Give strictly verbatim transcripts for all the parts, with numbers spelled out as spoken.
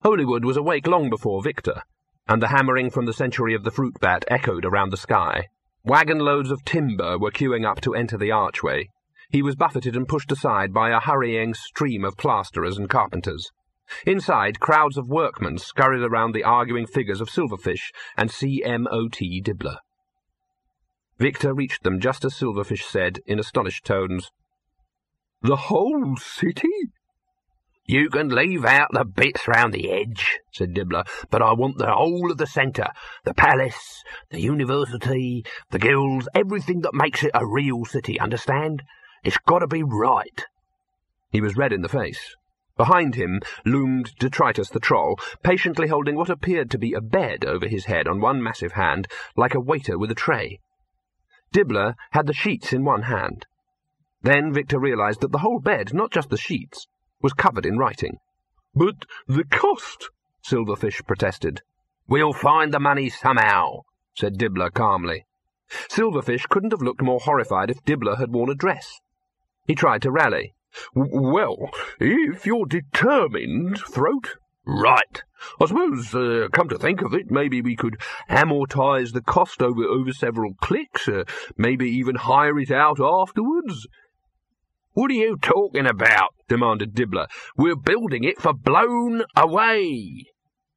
Holywood was awake long before Victor, and the hammering from the century of the fruit bat echoed around the sky. Wagon loads of timber were queuing up to enter the archway. He was buffeted and pushed aside by a hurrying stream of plasterers and carpenters. Inside, crowds of workmen scurried around the arguing figures of Silverfish and C M O T Dibbler. Victor reached them just as Silverfish said, in astonished tones, "The whole city?" "You can leave out the bits round the edge," said Dibbler, "but I want the whole of the centre, the palace, the university, the guilds, everything that makes it a real city, understand? It's got to be right." He was red in the face. Behind him loomed Detritus the Troll, patiently holding what appeared to be a bed over his head on one massive hand, like a waiter with a tray. Dibbler had the sheets in one hand. Then Victor realized that the whole bed, not just the sheets, was covered in writing. "But the cost," Silverfish protested. "We'll find the money somehow," said Dibbler calmly. Silverfish couldn't have looked more horrified if Dibbler had worn a dress. He tried to rally. "Well, if you're determined, Throat." "Right. I suppose, uh, come to think of it, maybe we could amortize the cost over, over several clicks, uh, maybe even hire it out afterwards." "What are you talking about?" demanded Dibbler. "We're building it for Blown Away."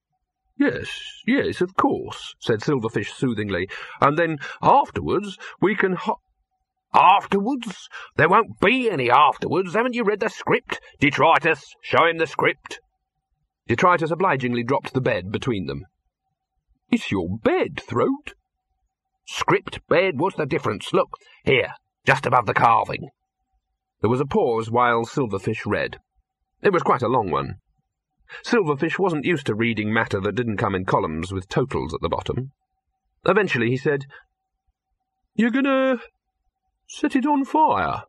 "Yes, yes, of course," said Silverfish soothingly. "And then afterwards we can ho—" "Afterwards? There won't be any afterwards. Haven't you read the script? Detritus, show him the script." Detritus obligingly dropped the bed between them. "It's your bed, Throat." "Script, bed, what's the difference? Look, here, just above the carving." There was a pause while Silverfish read. It was quite a long one. Silverfish wasn't used to reading matter that didn't come in columns with totals at the bottom. Eventually he said, "You're gonna set it on fire?"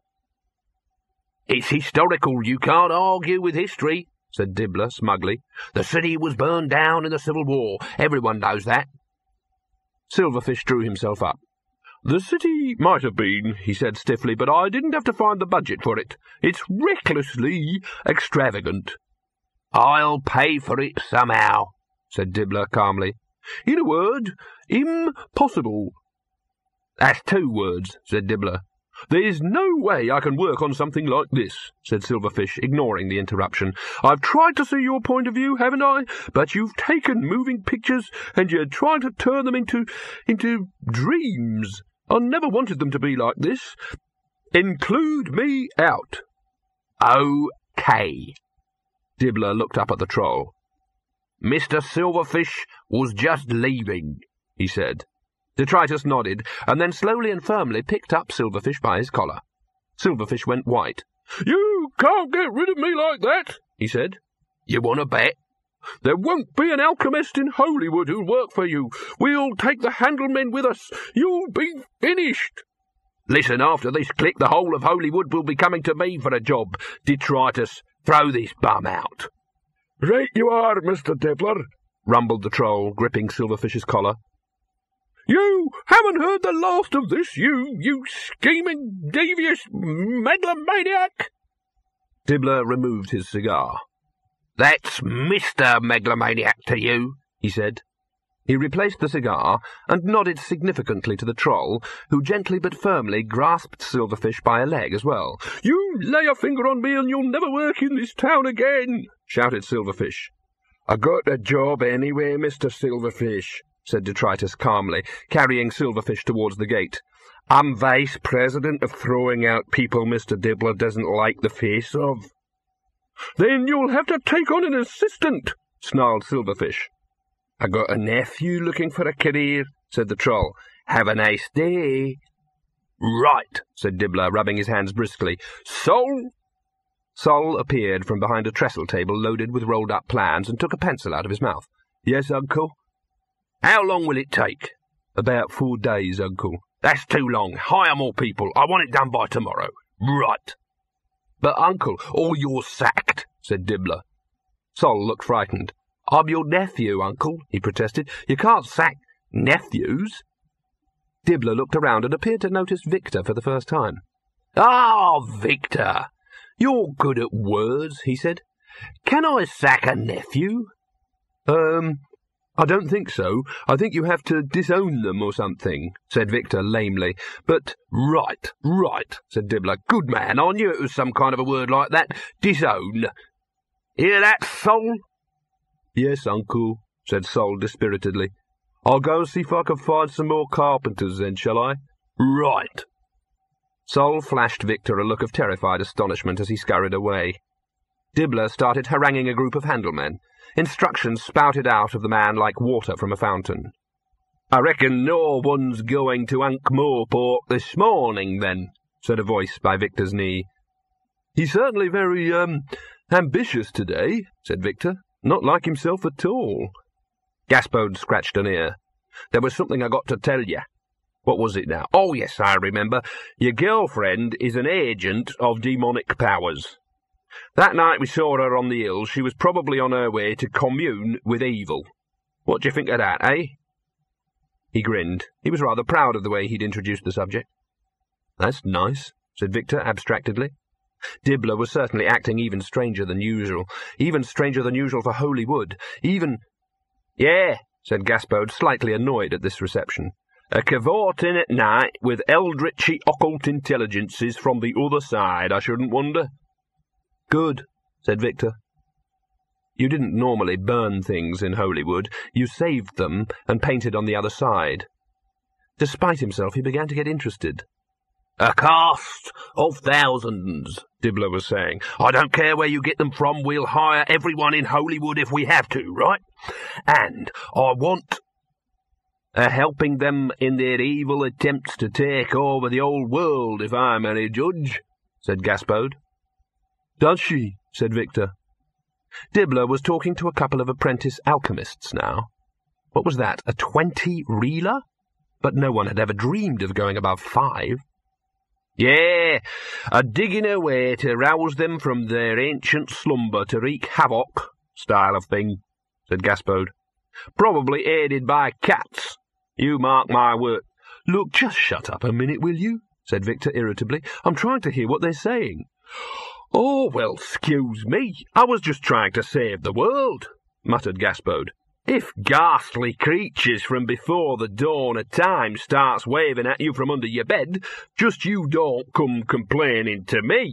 "It's historical. You can't argue with history," said Dibbler smugly. "The city was burned down in the Civil War. Everyone knows that." Silverfish drew himself up. "The city might have been," he said stiffly, "but I didn't have to find the budget for it. It's recklessly extravagant." "I'll pay for it somehow," said Dibbler calmly. "In a word, impossible." "That's two words," said Dibbler. "There's no way I can work on something like this," said Silverfish, ignoring the interruption. "I've tried to see your point of view, haven't I? But you've taken moving pictures and you're trying to turn them into, into dreams. I never wanted them to be like this. Include me out." "Okay." Dibbler looked up at the Troll. "Mister Silverfish was just leaving," he said. Detritus nodded, and then slowly and firmly picked up Silverfish by his collar. Silverfish went white. "You can't get rid of me like that," he said. "You want to bet?" "There won't be an alchemist in Holywood who'll work for you. We'll take the Handlemen with us. You'll be finished." "Listen, after this click, the whole of Holywood will be coming to me for a job. Detritus, throw this bum out." "Right you are, Mister Dibbler," rumbled the Troll, gripping Silverfish's collar. "You haven't heard the last of this, you, you scheming, devious megalomaniac!" Dibbler removed his cigar. "That's Mister Megalomaniac to you," he said. He replaced the cigar and nodded significantly to the Troll, who gently but firmly grasped Silverfish by a leg as well. "You lay a finger on me and you'll never work in this town again," shouted Silverfish. "I got a job anyway, Mister Silverfish," said Detritus calmly, carrying Silverfish towards the gate. "I'm vice president of throwing out people Mister Dibbler doesn't like the face of." "Then you'll have to take on an assistant," snarled Silverfish. "I got a nephew looking for a career," said the Troll. "Have a nice day." "Right," said Dibbler, rubbing his hands briskly. "Sol?" Sol appeared from behind a trestle table loaded with rolled-up plans and took a pencil out of his mouth. "Yes, Uncle." "How long will it take?" "About four days, Uncle." "That's too long. Hire more people. I want it done by tomorrow." "Right." "But, Uncle, or you're sacked," said Dibbler. Sol looked frightened. "I'm your nephew, Uncle," he protested. "You can't sack nephews." Dibbler looked around and appeared to notice Victor for the first time. "Ah, Victor, you're good at words," he said. "Can I sack a nephew?" Um, I don't think so. I think you have to disown them or something, said Victor lamely. But, right, right, said Dibbler. Good man, I knew it was some kind of a word like that. Disown. Hear that, Sol? Yes, Uncle, said Sol dispiritedly. I'll go and see if I can find some more carpenters then, shall I? Right. Sol flashed Victor a look of terrified astonishment as he scurried away. Dibbler started haranguing a group of handlemen. Instructions spouted out of the man like water from a fountain. I reckon no one's going to Ankh-Morpork this morning, then, said a voice by Victor's knee. He's certainly very, um, ambitious today, said Victor. Not like himself at all. Gaspode scratched an ear. There was something I got to tell you. What was it now? Oh, yes, I remember. Your girlfriend is an agent of demonic powers. That night we saw her on the hills, she was probably on her way to commune with evil. What do you think of that, eh? He grinned. He was rather proud of the way he'd introduced the subject. That's nice, said Victor abstractedly. Dibbler was certainly acting even stranger than usual. Even stranger than usual for Holy Wood. Even... Yeah, said Gaspode, slightly annoyed at this reception. A cavorting at night with eldritchy occult intelligences from the other side, I shouldn't wonder. Good, said Victor. You didn't normally burn things in Holywood. You saved them and painted on the other side. Despite himself, he began to get interested. A cast of thousands, Dibbler was saying. I don't care where you get them from, we'll hire everyone in Holywood if we have to, right? And I want... Uh, helping them in their evil attempts to take over the old world, if I'm any judge, said Gaspode. Does she? Said Victor. Dibbler was talking to a couple of apprentice alchemists now. What was that, a twenty-reeler? But no one had ever dreamed of going above five. Yeah, a digging away to rouse them from their ancient slumber to wreak havoc, style of thing, said Gaspode. Probably aided by cats. You mark my word. Look, just shut up a minute, will you? Said Victor irritably. I'm trying to hear what they're saying. Oh, well, excuse me. I was just trying to save the world, muttered Gaspode. If ghastly creatures from before the dawn of time starts waving at you from under your bed, just you don't come complaining to me.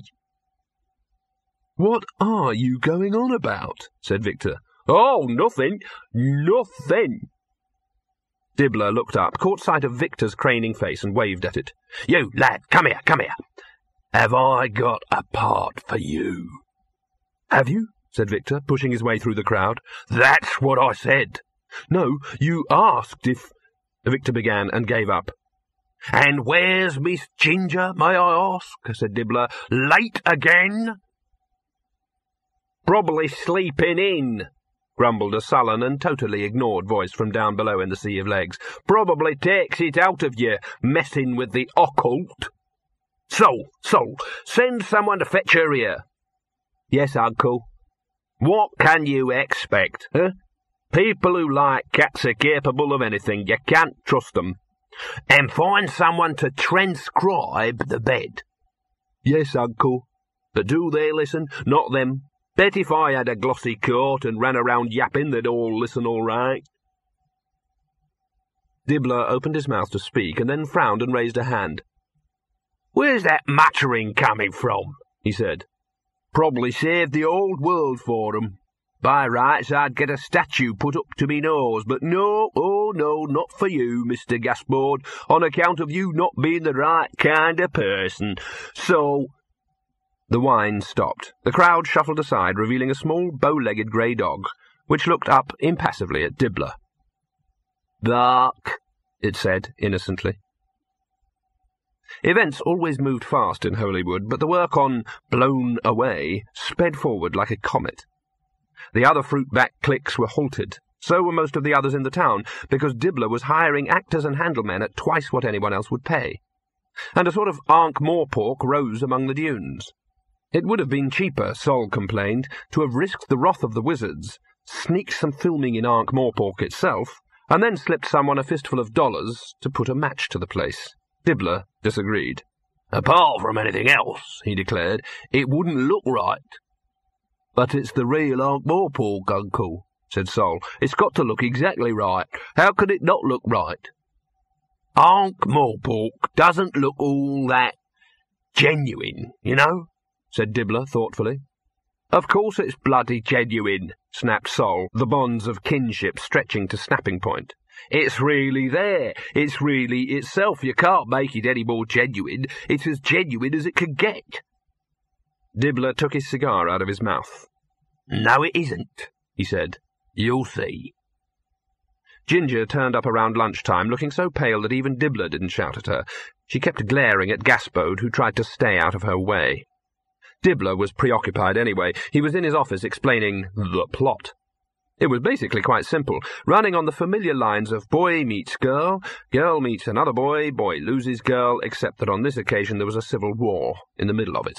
What are you going on about? Said Victor. Oh, nothing. Nothing. Dibbler looked up, caught sight of Victor's craning face and waved at it. You, lad, come here, come here. Have I got a part for you? Have you? Said Victor, pushing his way through the crowd. That's what I said. No, you asked if... Victor began and gave up. And where's Miss Ginger, may I ask? Said Dibbler. Late again? Probably sleeping in, grumbled a sullen and totally ignored voice from down below in the sea of legs. Probably takes it out of you, messing with the occult. So, so, send someone to fetch her here. Yes, Uncle. What can you expect, huh? People who like cats are capable of anything. You can't trust them. And find someone to transcribe the bed. Yes, Uncle. But do they listen? Not them. Bet if I had a glossy coat and ran around yapping, they'd all listen all right. Dibbler opened his mouth to speak, and then frowned and raised a hand. Where's that muttering coming from? He said. Probably saved the old world for 'em. By rights, I'd get a statue put up to me nose, but no, oh no, not for you, Mister Gaspode, on account of you not being the right kind of person. So... The whine stopped. The crowd shuffled aside, revealing a small, bow-legged grey dog, which looked up impassively at Dibbler. "Bark," it said, innocently. Events always moved fast in Holywood, but the work on Blown Away sped forward like a comet. The other fruit-bat cliques were halted. So were most of the others in the town, because Dibbler was hiring actors and handlemen at twice what anyone else would pay. And a sort of Ankh-Morpork rose among the dunes. It would have been cheaper, Sol complained, to have risked the wrath of the wizards, sneaked some filming in Ankh-Morpork itself, and then slipped someone a fistful of dollars to put a match to the place. Dibbler disagreed. "Apart from anything else," he declared, "it wouldn't look right." "But it's the real Ankh-Morpork, Uncle," said Sol. It's got to look exactly right. How could it not look right? Ankh-Morpork doesn't look all that genuine, you know, said Dibbler thoughtfully. Of course it's bloody genuine, snapped Sol, the bonds of kinship stretching to snapping point. It's really there. It's really itself. You can't make it any more genuine. It's as genuine as it can get. Dibbler took his cigar out of his mouth. No, it isn't, he said. You'll see. Ginger turned up around lunchtime, looking so pale that even Dibbler didn't shout at her. She kept glaring at Gaspode, who tried to stay out of her way. Dibbler was preoccupied anyway. He was in his office explaining the plot. It was basically quite simple, running on the familiar lines of boy meets girl, girl meets another boy, boy loses girl, except that on this occasion there was a civil war in the middle of it.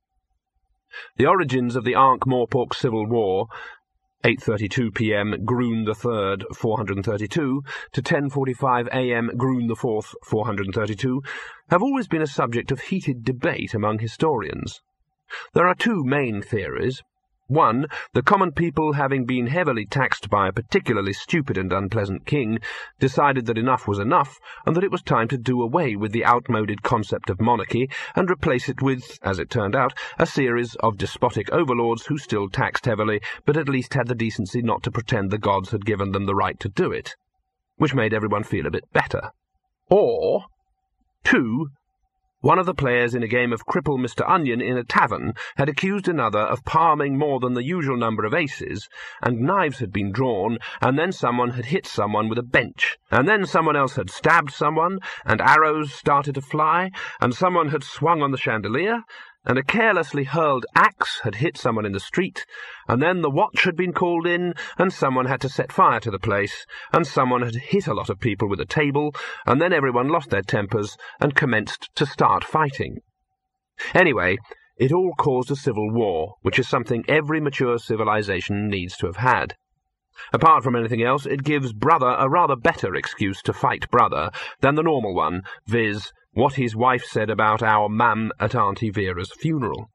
The origins of the Ankh-Morpork Civil War, eight thirty-two p m Groon the third, four hundred thirty-two, to ten forty-five a m Groon the fourth, four hundred thirty-two, have always been a subject of heated debate among historians. There are two main theories. One, the common people, having been heavily taxed by a particularly stupid and unpleasant king, decided that enough was enough, and that it was time to do away with the outmoded concept of monarchy and replace it with, as it turned out, a series of despotic overlords who still taxed heavily, but at least had the decency not to pretend the gods had given them the right to do it, which made everyone feel a bit better. Or, two, one of the players in a game of Cripple Mister Onion in a tavern had accused another of palming more than the usual number of aces, and knives had been drawn, and then someone had hit someone with a bench, and then someone else had stabbed someone, and arrows started to fly, and someone had swung on the chandelier, and a carelessly hurled axe had hit someone in the street, and then the watch had been called in, and someone had to set fire to the place, and someone had hit a lot of people with a table, and then everyone lost their tempers and commenced to start fighting. Anyway, it all caused a civil war, which is something every mature civilization needs to have had. Apart from anything else, it gives brother a rather better excuse to fight brother than the normal one, viz., what his wife said about our mum at Auntie Vera's funeral.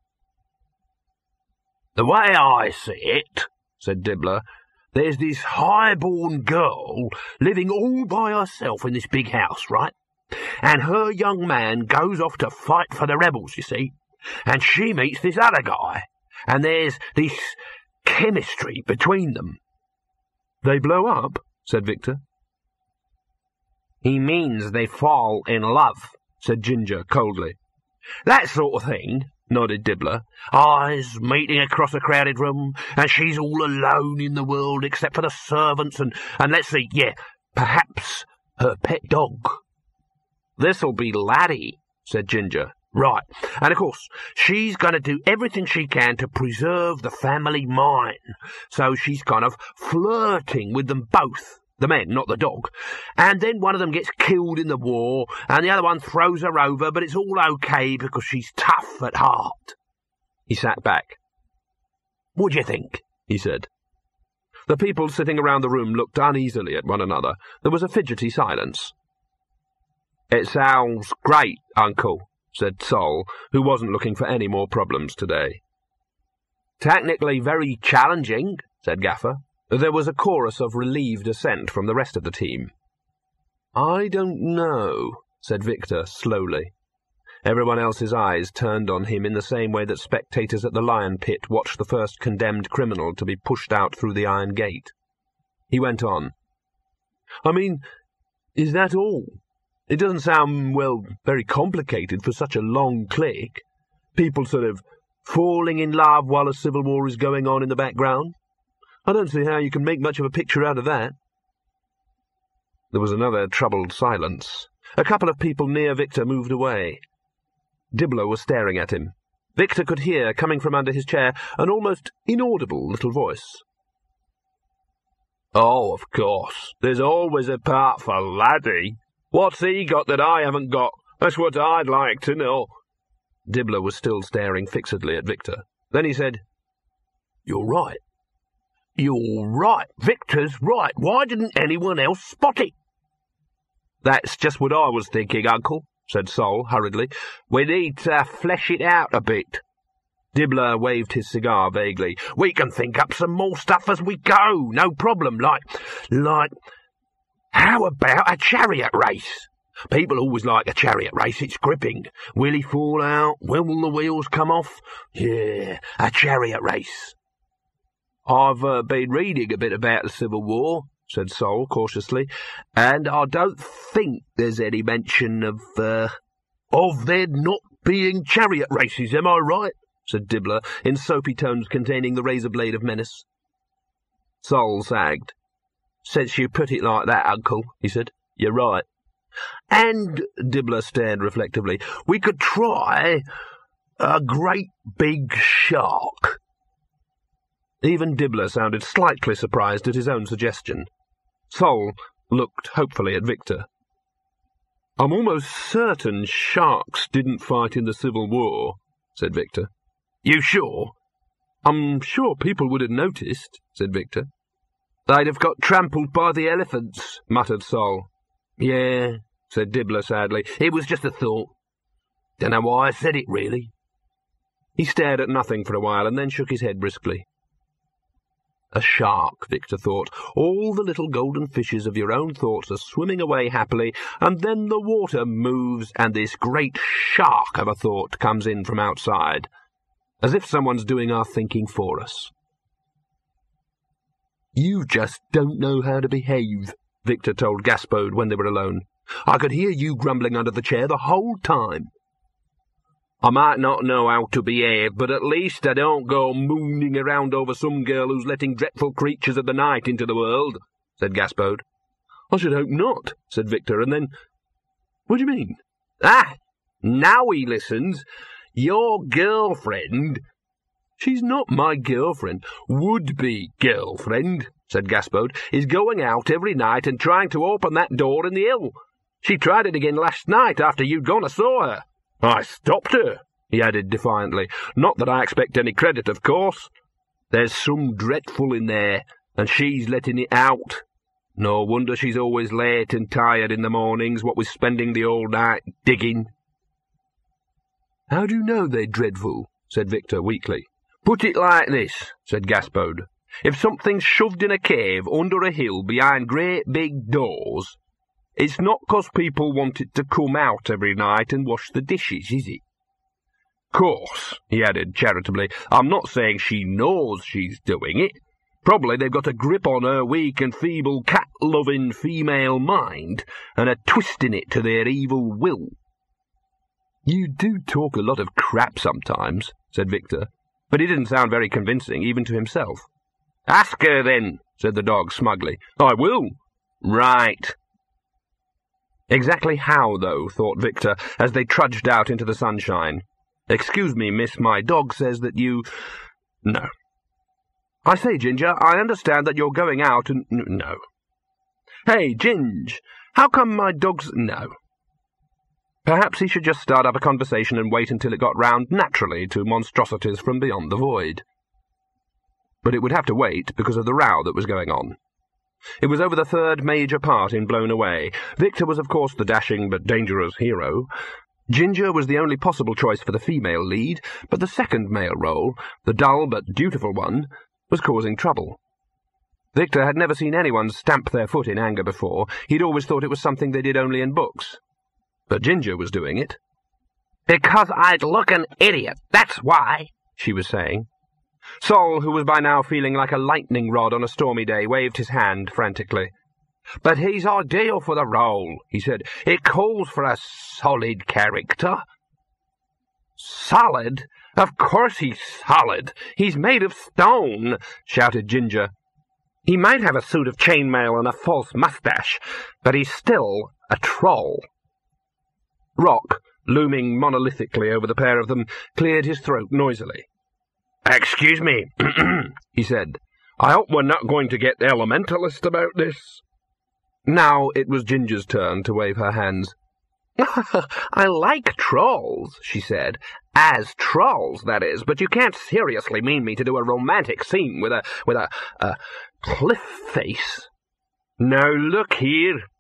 The way I see it, said Dibbler, there's this high-born girl living all by herself in this big house, right? And her young man goes off to fight for the rebels, you see, and she meets this other guy, and there's this chemistry between them. They blow up, said Victor. He means they fall in love, said Ginger coldly. That sort of thing, nodded Dibbler. Eyes meeting across a crowded room, and she's all alone in the world except for the servants and, and let's see, yeah, perhaps her pet dog. This'll be Laddie, said Ginger. Right, and of course, she's going to do everything she can to preserve the family mine, so she's kind of flirting with them both. The men, not the dog. And then one of them gets killed in the war, and the other one throws her over, but it's all okay because she's tough at heart. He sat back. What do you think? He said. The people sitting around the room looked uneasily at one another. There was a fidgety silence. It sounds great, Uncle, said Sol, who wasn't looking for any more problems today. Technically very challenging, said Gaffer. There was a chorus of relieved assent from the rest of the team. I don't know, said Victor slowly. Everyone else's eyes turned on him in the same way that spectators at the lion pit watch the first condemned criminal to be pushed out through the iron gate. He went on. I mean, is that all? It doesn't sound, well, very complicated for such a long click. People sort of falling in love while a civil war is going on in the background. I don't see how you can make much of a picture out of that. There was another troubled silence. A couple of people near Victor moved away. Dibbler was staring at him. Victor could hear, coming from under his chair, an almost inaudible little voice. Oh, of course. There's always a part for Laddie. What's he got that I haven't got? That's what I'd like to know. Dibbler was still staring fixedly at Victor. Then he said, You're right. You're right. Victor's right. Why didn't anyone else spot it? That's just what I was thinking, Uncle, said Sol hurriedly. We need to flesh it out a bit. Dibbler waved his cigar vaguely. We can think up some more stuff as we go, no problem, like, like, how about a chariot race? People always like a chariot race, it's gripping. Will he fall out? When will the wheels come off? Yeah, a chariot race. I've uh, been reading a bit about the Civil War, said Sol cautiously, and I don't think there's any mention of, uh... Of there not being chariot races, am I right? Said Dibbler, in soapy tones containing the razor blade of menace. Sol sagged. Since you put it like that, Uncle, he said, you're right. And, Dibbler stared reflectively, we could try a great big shark. Even Dibbler sounded slightly surprised at his own suggestion. Sol looked hopefully at Victor. I'm almost certain sharks didn't fight in the Civil War, said Victor. You sure? I'm sure people would have noticed, said Victor. They'd have got trampled by the elephants, muttered Sol. Yeah, said Dibbler sadly. It was just a thought. Dunno why I said it, really. He stared at nothing for a while and then shook his head briskly. A shark, Victor thought. All the little golden fishes of your own thoughts are swimming away happily, and then the water moves and this great shark of a thought comes in from outside, as if someone's doing our thinking for us. You just don't know how to behave, Victor told Gaspode when they were alone. I could hear you grumbling under the chair the whole time. I might not know how to behave, but at least I don't go mooning around over some girl who's letting dreadful creatures of the night into the world, said Gaspode. I should hope not, said Victor, and then... What do you mean? Ah, now he listens. Your girlfriend... She's not my girlfriend. Would-be girlfriend, said Gaspode, is going out every night and trying to open that door in the hill. She tried it again last night after you'd gone and saw her. I stopped her, he added defiantly. Not that I expect any credit, of course. There's some dreadful in there, and she's letting it out. No wonder she's always late and tired in the mornings, what with spending the whole night digging. How do you know they're dreadful? Said Victor weakly. Put it like this, said Gaspode. If something's shoved in a cave under a hill behind great big doors, it's not 'cause people want it to come out every night and wash the dishes, is it? Course, he added charitably, I'm not saying she knows she's doing it. Probably they've got a grip on her weak and feeble cat-loving female mind and are twisting it to their evil will. You do talk a lot of crap sometimes, said Victor, but he didn't sound very convincing, even to himself. Ask her, then, said the dog smugly. I will. Right. Exactly how, though, thought Victor, as they trudged out into the sunshine. Excuse me, miss, my dog says that you... No. I say, Ginger, I understand that you're going out and... No. Hey, Ginge, how come my dog's... No. Perhaps he should just start up a conversation and wait until it got round naturally to monstrosities from beyond the void. But it would have to wait because of the row that was going on. It was over the third major part in Blown Away. Victor was, of course, the dashing but dangerous hero. Ginger was the only possible choice for the female lead, but the second male role, the dull but dutiful one, was causing trouble. Victor had never seen anyone stamp their foot in anger before. He'd always thought it was something they did only in books. But Ginger was doing it. Because I'd look an idiot, that's why, she was saying. Sol, who was by now feeling like a lightning rod on a stormy day, waved his hand frantically. But he's ideal for the role, he said. It calls for a solid character. Solid? Of course he's solid. He's made of stone, shouted Ginger. He might have a suit of chainmail and a false mustache, but he's still a troll. Rock, looming monolithically over the pair of them, cleared his throat noisily. Excuse me, he said. I hope we're not going to get elementalist about this. Now it was Ginger's turn to wave her hands. I like trolls, she said. As trolls, that is, but you can't seriously mean me to do a romantic scene with a, with a, a cliff face. Now look here,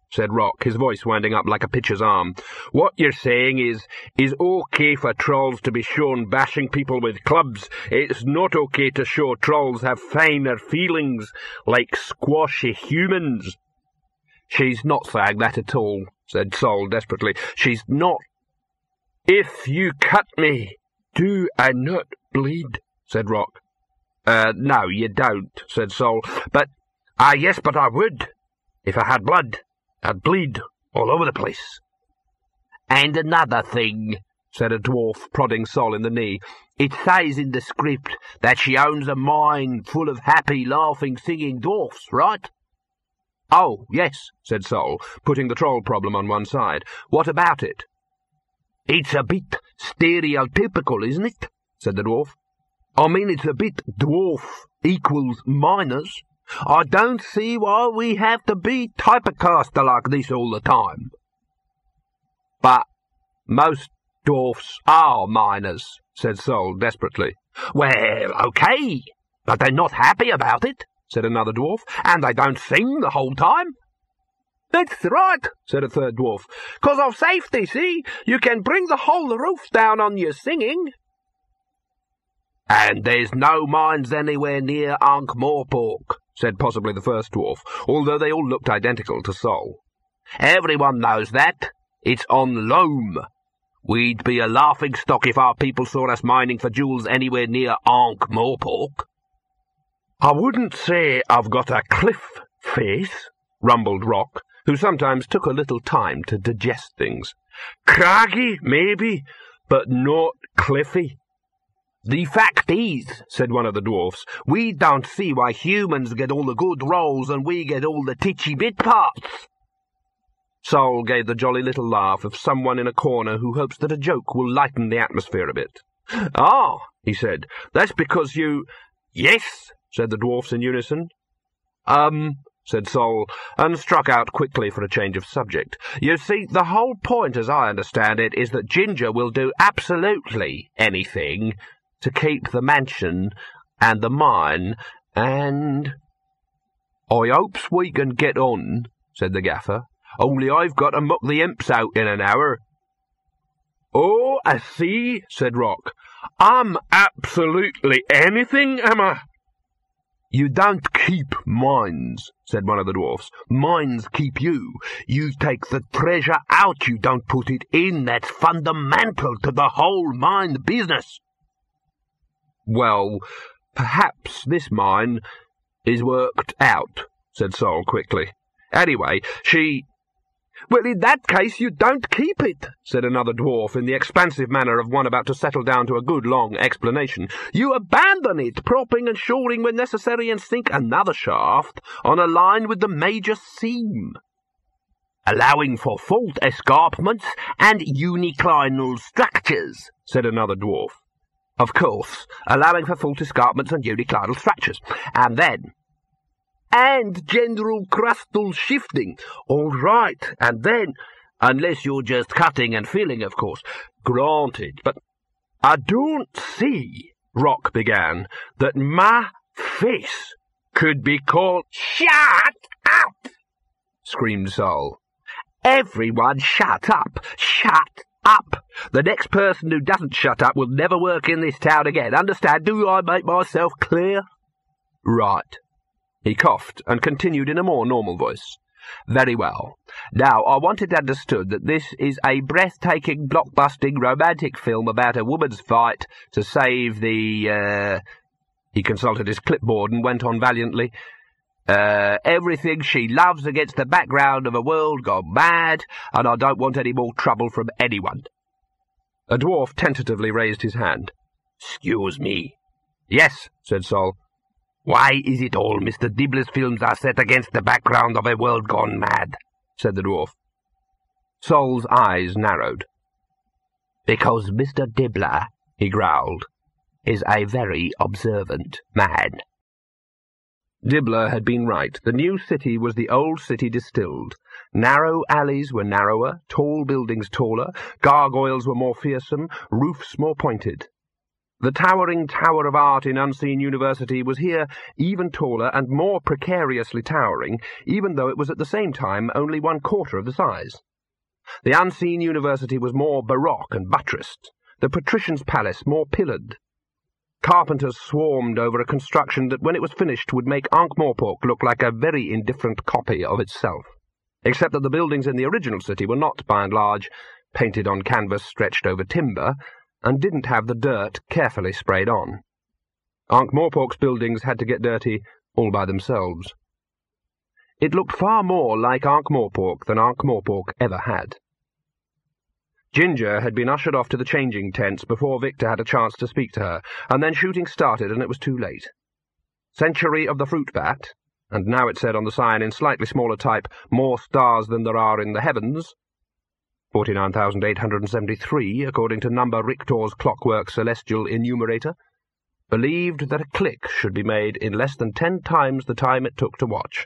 said Rock, his voice winding up like a pitcher's arm. "What you're saying is, is okay for trolls to be shown bashing people with clubs. It's not okay to show trolls have finer feelings, like squashy humans." "She's not saying that at all," said Sol desperately. "She's not." "If you cut me, do I not bleed?" said Rock. Uh, no, you don't," said Sol. "But, ah, yes, but I would. If I had blood, I'd bleed all over the place." "And another thing," said a dwarf, prodding Sol in the knee. "It says in the script that she owns a mine full of happy, laughing, singing dwarfs, right?" "Oh, yes," said Sol, putting the troll problem on one side. "What about it?" "It's a bit stereotypical, isn't it?" said the dwarf. "I mean, it's a bit dwarf equals miners. I don't see why we have to be typecast like this all the time." "But most dwarfs are miners," said Sol desperately. "Well, okay, but they're not happy about it," said another dwarf, "and they don't sing the whole time." "That's right," said a third dwarf. "'Cause of safety, see? You can bring the whole roof down on your singing." "And there's no mines anywhere near Ankh-Morpork," said possibly the first dwarf, although they all looked identical to Sol. "Everyone knows that. It's on loam. We'd be a laughingstock if our people saw us mining for jewels anywhere near Ankh-Morpork." "I wouldn't say I've got a cliff face," rumbled Rock, who sometimes took a little time to digest things. "Craggy, maybe, but not cliffy." "The fact is," said one of the dwarfs, "we don't see why humans get all the good roles and we get all the titchy bit parts." Sol gave the jolly little laugh of someone in a corner who hopes that a joke will lighten the atmosphere a bit. "Ah," he said, "that's because you—" "Yes," said the dwarfs in unison. Um, said Sol, and struck out quickly for a change of subject. "You see, the whole point, as I understand it, is that Ginger will do absolutely anything to keep the mansion and the mine, and—" "I hopes we can get on," said the gaffer, "only I've got to muck the imps out in an hour." "Oh, I see," said Rock. "I'm absolutely anything, am I?" "You don't keep mines," said one of the dwarfs. "Mines keep you. You take the treasure out, you don't put it in. That's fundamental to the whole mine business." "Well, perhaps this mine is worked out," said Sol quickly. "Anyway, she—" "Well, in that case you don't keep it," said another dwarf in the expansive manner of one about to settle down to a good long explanation. "You abandon it, propping and shoring when necessary, and sink another shaft on a line with the major seam." "Allowing for fault escarpments and uniclinal structures," said another dwarf. "Of course, allowing for fault escarpments and uniclinal structures. And then—" "And general crustal shifting. All right, and then—" "Unless you're just cutting and filling, of course." "Granted, but—" "I don't see," Rock began, "that my face could be called—" "Shut up!" screamed Sol. "Everyone shut up! Shut up! The next person who doesn't shut up will never work in this town again. Understand? Do I make myself clear?" "Right." He coughed and continued in a more normal voice. "Very well. Now, I want it understood that this is a breathtaking, blockbusting, romantic film about a woman's fight to save the, uh... He consulted his clipboard and went on valiantly. Uh, everything she loves against the background of a world gone mad, and I don't want any more trouble from anyone." A dwarf tentatively raised his hand. "Excuse me." "Yes," said Sol. "Why is it all Mister Dibbler's films are set against the background of a world gone mad?" said the dwarf. Sol's eyes narrowed. "Because Mister Dibbler," he growled, "is a very observant man." Dibbler had been right. The new city was the old city distilled. Narrow alleys were narrower, tall buildings taller, gargoyles were more fearsome, roofs more pointed. The towering tower of art in Unseen University was here even taller and more precariously towering, even though it was at the same time only one quarter of the size. The Unseen University was more baroque and buttressed, the patrician's palace more pillared. Carpenters swarmed over a construction that, when it was finished, would make Ankh-Morpork look like a very indifferent copy of itself, except that the buildings in the original city were not, by and large, painted on canvas stretched over timber, and didn't have the dirt carefully sprayed on. Ankh-Morpork's buildings had to get dirty all by themselves. It looked far more like Ankh-Morpork than Ankh-Morpork ever had. Ginger had been ushered off to the changing tents before Victor had a chance to speak to her, and then shooting started, and it was too late. Century of the Fruit Bat, and now it said on the sign in slightly smaller type, "More stars than there are in the heavens," forty-nine thousand eight hundred seventy-three, according to Number Richtor's clockwork celestial enumerator, believed that a click should be made in less than ten times the time it took to watch.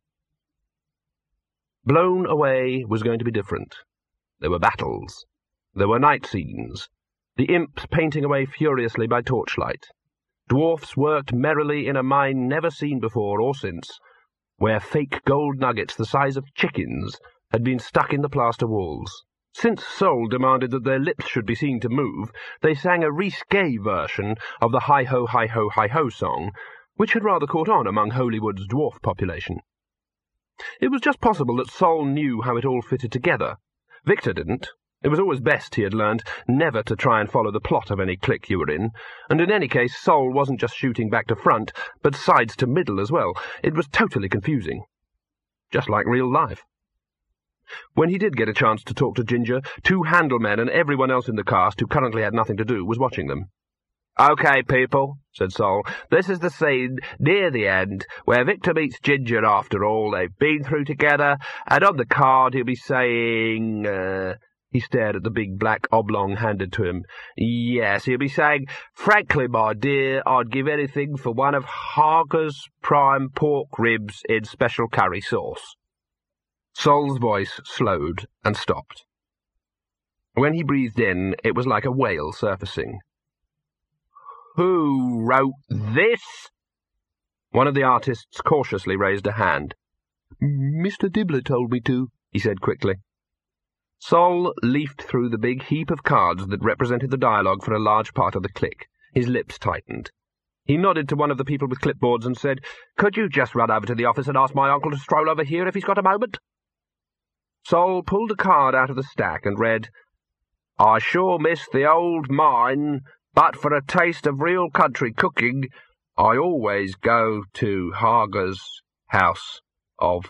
Blown Away was going to be different. There were battles. There were night scenes, the imps painting away furiously by torchlight. Dwarfs worked merrily in a mine never seen before or since, where fake gold nuggets the size of chickens had been stuck in the plaster walls. Since Sol demanded that their lips should be seen to move, they sang a risque version of the Hi-Ho, Hi-Ho, Hi-Ho song, which had rather caught on among Holywood's dwarf population. It was just possible that Sol knew how it all fitted together. Victor didn't. It was always best, he had learned, never to try and follow the plot of any clique you were in, and in any case Sol wasn't just shooting back to front, but sides to middle as well. It was totally confusing. Just like real life. When he did get a chance to talk to Ginger, two handlemen and everyone else in the cast who currently had nothing to do was watching them. "Okay, people," said Sol, "this is the scene near the end, where Victor meets Ginger after all they've been through together, and on the card he'll be saying, uh... He stared at the big black oblong handed to him. Yes, he'll be saying, 'Frankly, my dear, I'd give anything for one of Hager's prime pork ribs in special curry sauce.'" Sol's voice slowed and stopped. When he breathed in, it was like a whale surfacing. "Who wrote this?" One of the artists cautiously raised a hand. "Mister Dibbler told me to," he said quickly. Sol leafed through the big heap of cards that represented the dialogue for a large part of the clique. His lips tightened. He nodded to one of the people with clipboards and said, "Could you just run over to the office and ask my uncle to stroll over here if he's got a moment?" Sol pulled a card out of the stack and read, "I sure miss the old mine, but for a taste of real country cooking, I always go to Hager's house of..."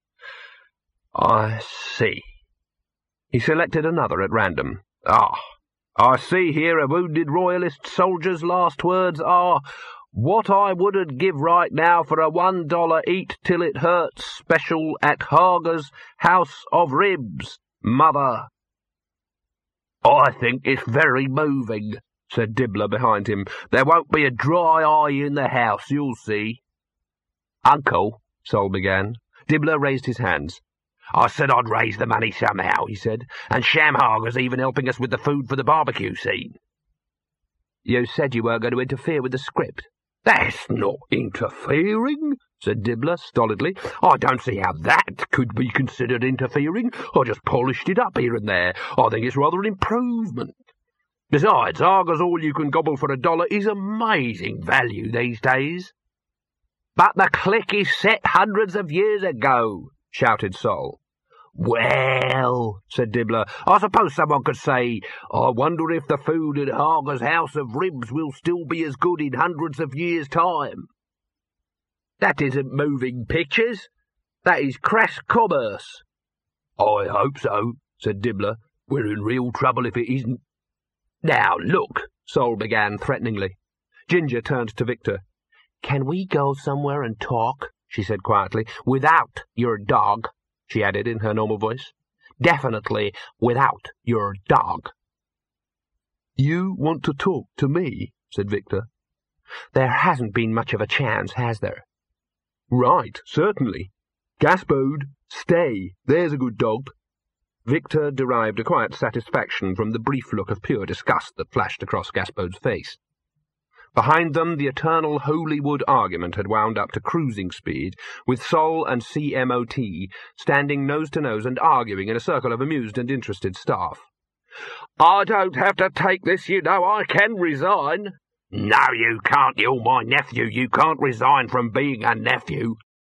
"I see." He selected another at random. "Ah, I see here a wounded royalist soldier's last words are, 'What I wouldn't give right now for a one dollar eat till it hurts special at Hager's House of Ribs, mother.'" "I think it's very moving," said Dibbler behind him. "There won't be a dry eye in the house, you'll see." "Uncle," Sol began. Dibbler raised his hands. "I said I'd raise the money somehow," he said, "and Sham Hager's even helping us with the food for the barbecue scene." "You said you weren't going to interfere with the script." "That's not interfering," said Dibbler stolidly. "I don't see how that could be considered interfering. I just polished it up here and there. I think it's rather an improvement. Besides, Hager's all-you-can-gobble for a dollar is amazing value these days." "But the clique is set hundreds of years ago," shouted Sol. "Well," said Dibbler, "I suppose someone could say, 'I wonder if the food at Hager's House of Ribs will still be as good in hundreds of years' time.'" "That isn't moving pictures. That is crass commerce." "I hope so," said Dibbler. "We're in real trouble if it isn't." "Now, look," Sol began threateningly. Ginger turned to Victor. "Can we go somewhere and talk?" she said quietly. "Without your dog," she added in her normal voice. "Definitely without your dog." "You want to talk to me?" said Victor. "There hasn't been much of a chance, has there?" "Right, certainly. Gaspode, stay. There's a good dog." Victor derived a quiet satisfaction from the brief look of pure disgust that flashed across Gaspode's face. Behind them, the eternal Holywood argument had wound up to cruising speed, with Sol and C M O T standing nose to nose and arguing in a circle of amused and interested staff. "I don't have to take this, you know. I can resign." "No, you can't. You're my nephew. You can't resign from being a nephew,"